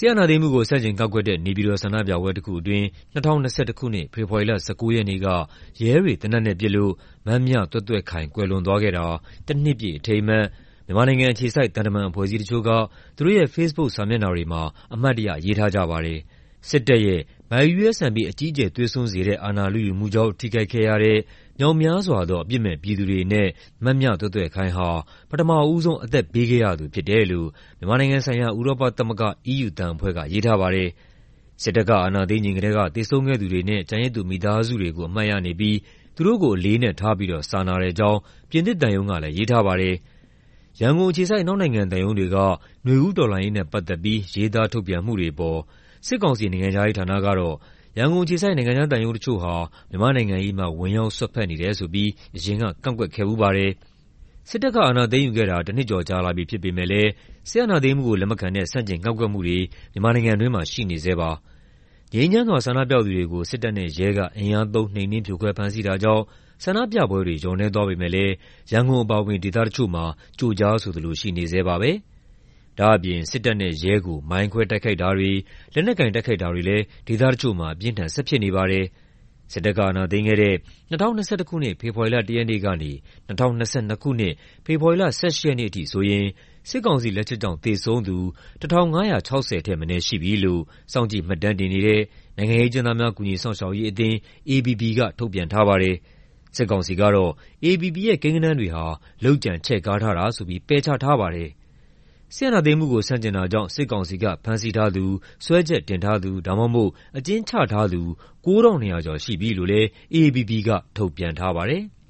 ဆီယနာသိမ်းမှုကိုဆန့်ကျင်ကန့်ကွက်တဲ့နေပြည်တော်ဆန္ဒပြပွဲတစ်ခုအတွင်း2021ခုနှစ်ဖေဖော်ဝါရီလ19ရက်နေ့ကရဲတွေသေနတ်နဲ့ပစ်လို့မန်းမြသွဲ့သွဲ့ခိုင်ကွယ်လွန်သွားခဲ့တာတစ်နှစ်ပြည့်အထိမ်းအမှတ်မြန်မာနိုင်ငံအခြေစိုက်သံတမန်အဖွဲ့အစည်းတချို့ကသူတို့ရဲ့ Facebook စာမျက်နှာတွေမှာအမှတ်တရရေးထားကြပါတယ်။စစ်တပ်ရဲ့MIUSNB အကြီးအကျယ်သွေးစွန်းစေတဲ့အာဏာလုယူမှုကြောင့်ထိခိုက်ခဲ့ရတဲ့မြောက်များစွာသောအပြစ်မဲ့ပြည်သူတွေနဲ့မန်းမြသွဲ့သွဲ့ခိုင်ဟာပထမဦးဆုံးအသက်ပေးခဲ့ရသူဖြစ်တယ်လို့မြန်မာနိုင်ငံဆိုင်ရာဥရောပသမဂ္ဂ EU သံအဖွဲ့ကရေးထားပါတယ်။စစ်တပ်ကအာဏာသိမ်းချိန်ကတည်းကသေဆုံးခဲ့သူတွေနဲ့ကျန်ရစ်သူမိသားစုတွေကိုအမှတ်ရနေပြီးသူတို့ကိုအလေးအနက်ထားပြီးစာနာတဲ့အကြောင်းပြင်သစ်သံရုံးကလည်းရေးထားပါတယ်။ရန်ကုန်အခြေစိုက်အနောက်နိုင်ငံသံရုံးတွေကနွေဦးတော်လှန်ရေးနဲ့ပတ်သက်ပြီးရေးသားထုတ်ပြန်မှုတွေအပေါ်စစ်ကောင်စီနိုင်ငံခြားရေးဌာနကတော့ရန်ကုန်အခြေစိုက်နိုင်ငံခြားသံရုံးတချို့ဟာမြန်မာ့နိုင်ငံရေးမှာဝင်ရောက်စွက်ဖက်နေတယ်ဆိုပြီးအရင်ကကန့်ကွက်ခဲ့ဖူးပါတယ်။စစ်တပ်ကအာဏာသိမ်းယူခဲ့တာတစ်နှစ်ကျော်ကြာလာပြီဖြစ်ပေမယ့်လည်းစစ်အာဏာသိမ်းမှုကိုလက်မခံတဲ့ဆန့်ကျင်ကန့်ကွက်မှုတွေမြန်မာနိုင်ငံတွင်းမှာရှိနေဆဲပါ။ငြိမ်းချမ်းစွာဆန္ဒပြသူတွေကိုစစ်တပ်နဲ့ရဲကအင်အားသုံးနှိမ်နင်းဖြိုခွဲဖမ်းဆီးတာကြောင့်ဆန္ဒပြပွဲတွေလျော့နည်းသွားပေမယ့်လည်းရန်ကုန်အပါအဝင်ဒေသတချို့မှာကြိုကြားဆိုသလိုရှိနေဆဲပါပဲ။ဒါ့အပြင်စစ်တပ်နဲ့ရဲကိုမိုင်းခွဲတိုက်ခိုက်တာတွေလက်နက်ကိုင်တိုက်ခိုက်တာတွေလည်းဒေသတချို့မှာအပြင်းထန်ဆက်ဖြစ်နေပါတယ်။စစ်တပ်ကအာဏာသိမ်းခဲ့တဲ့2021ခုနှစ်ဖေဖော်ဝါရီလ1ရက်နေ့ကနေ2022ခုနှစ်ဖေဖော်ဝါရီလ18ရက်နေ့အထိဆိုရင်စစ်ကောင်စီလက်ချက်ကြောင့်သေဆုံးသူ1560ထက်မနည်းရှိပြီလို့စောင့်ကြည့်မှတ်တမ်းတင်နေတဲ့နိုင်ငံရေးအကျဉ်းသားများကူညီစောင့်ရှောက်ရေးအသင်း AAPP ကထုတ်ပြန်ထားပါတယ်။စစ်ကောင်စီကတော့ AAPP ရဲ့ကိန်းဂဏန်းတွေဟာလုပ်ကြံချဲ့ကားထားတာဆိုပြီးပယ်ချထားပါတယ်။စစ်အာဏာသိမ်းမှုကိုဆန့်ကျင်တာကြောင့်စစ်ကောင်စီကဖမ်းဆီးထားသူ၊စွဲချက်တင်ထားသူဒါမှမဟုတ်အကျဉ်းချထားသူ9200ကျော်ရှိပြီလို့လည်း AAPP ကထုတ်ပြန်ထားပါတယ်။